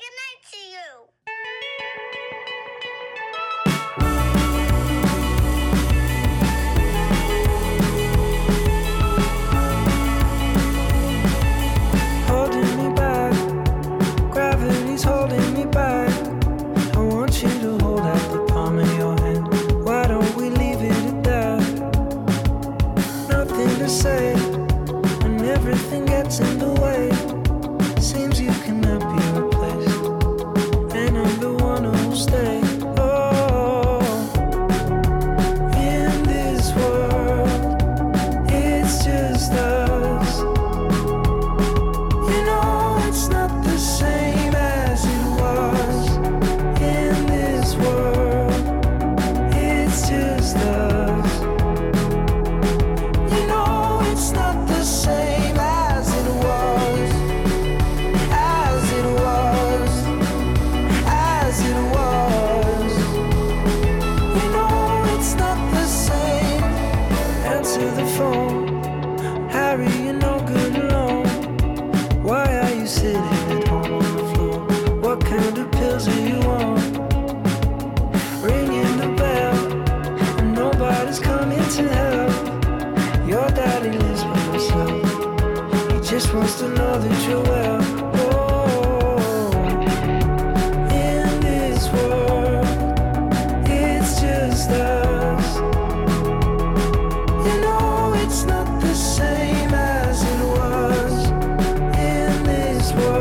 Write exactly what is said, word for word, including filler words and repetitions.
night to you. Holding me back, gravity's holding me back. I want you to hold out the palm of your hand. Why don't we leave it at that? Nothing to say when everything gets in the way. Seems you cannot be replaced, and I'm the one who'll stay. Oh, in this world, it's just us. You know it's not the same as it was. In this world, it's just us. You know it's not the same as it was. As it was. As it was. You know it's not the same. Answer the phone. Harry, you're no good alone. Why are you sitting at home on the floor? What kind of pills are you on? Ringing the bell, and nobody's coming to help. Your daddy lives by himself. He just wants to know that you're well. Oh, in this world, it's just us. You know it's not the same as it was. In this world.